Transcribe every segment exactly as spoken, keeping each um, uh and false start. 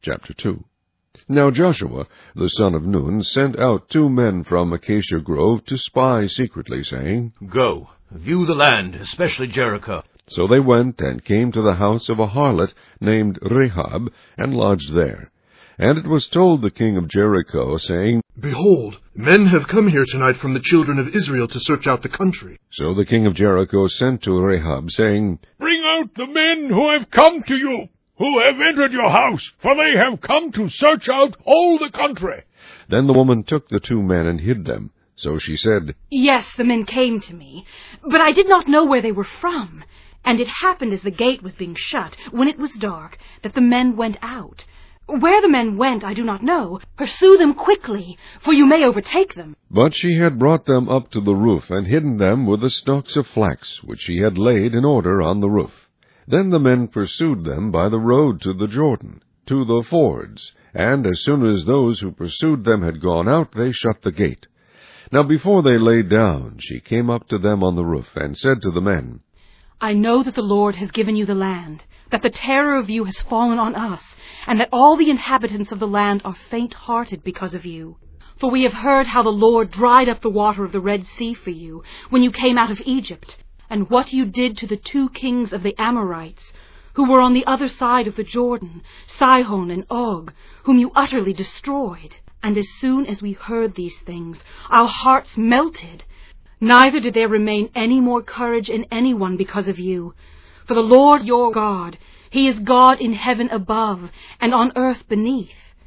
Chapter two. Now Joshua, the son of Nun, sent out two men from Acacia Grove to spy secretly, saying, Go, view the land, especially Jericho. So they went and came to the house of a harlot named Rahab, and lodged there. And it was told the king of Jericho, saying, Behold, men have come here tonight from the children of Israel to search out the country. So the king of Jericho sent to Rahab, saying, Bring out the men who have come to you, who have entered your house, for they have come to search out all the country. Then the woman took the two men and hid them. So she said, Yes, the men came to me, but I did not know where they were from. And it happened as the gate was being shut, when it was dark, that the men went out. Where the men went I do not know. Pursue them quickly, for you may overtake them. But she had brought them up to the roof, and hidden them with the stalks of flax, which she had laid in order on the roof. Then the men pursued them by the road to the Jordan, to the fords, and as soon as those who pursued them had gone out, they shut the gate. Now before they lay down, she came up to them on the roof, and said to the men, I know that the Lord has given you the land, that the terror of you has fallen on us, and that all the inhabitants of the land are faint-hearted because of you. For we have heard how the Lord dried up the water of the Red Sea for you, when you came out of Egypt, and what you did to the two kings of the Amorites, who were on the other side of the Jordan, Sihon and Og, whom you utterly destroyed. And as soon as we heard these things, our hearts melted. Neither did there remain any more courage in anyone because of you. For the Lord your God, He is God in heaven above, and on earth beneath.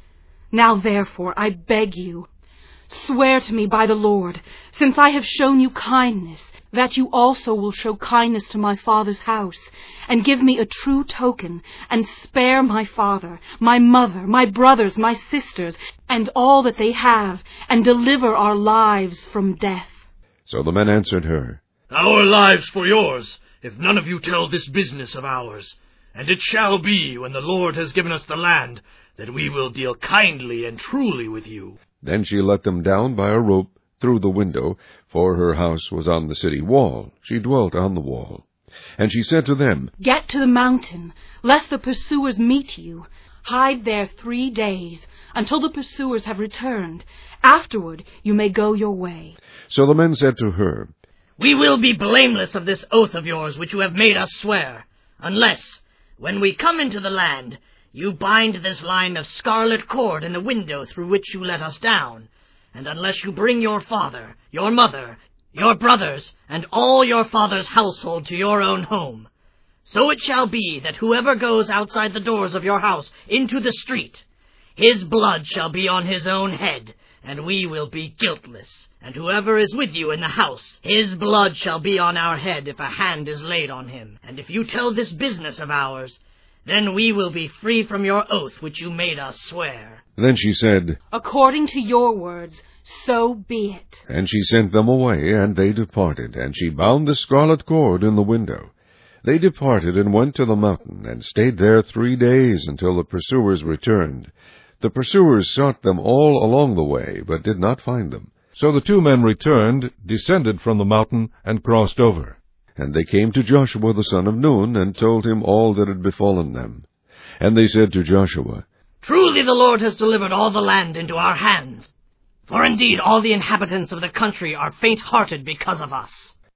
Now therefore, I beg you, swear to me by the Lord, since I have shown you kindness, that you also will show kindness to my father's house, and give me a true token, and spare my father, my mother, my brothers, my sisters, and all that they have, and deliver our lives from death. So the men answered her, Our lives for yours, if none of you tell this business of ours. And it shall be, when the Lord has given us the land, that we will deal kindly and truly with you. Then she let them down by a rope through the window, for her house was on the city wall. She dwelt on the wall. And she said to them, Get to the mountain, lest the pursuers meet you. Hide there three days, until the pursuers have returned. Afterward you may go your way. So the men said to her, We will be blameless of this oath of yours which you have made us swear, unless, when we come into the land, you bind this line of scarlet cord in the window through which you let us down, and unless you bring your father, your mother, your brothers, and all your father's household to your own home. So it shall be that whoever goes outside the doors of your house into the street, his blood shall be on his own head, and we will be guiltless. And whoever is with you in the house, his blood shall be on our head if a hand is laid on him. And if you tell this business of ours, then we will be free from your oath which you made us swear. Then she said, According to your words, so be it. And she sent them away, and they departed, and she bound the scarlet cord in the window. They departed and went to the mountain, and stayed there three days until the pursuers returned. The pursuers sought them all along the way, but did not find them. So the two men returned, descended from the mountain, and crossed over. And they came to Joshua the son of Nun, and told him all that had befallen them. And they said to Joshua, Truly the Lord has delivered all the land into our hands. For indeed all the inhabitants of the country are faint-hearted because of us.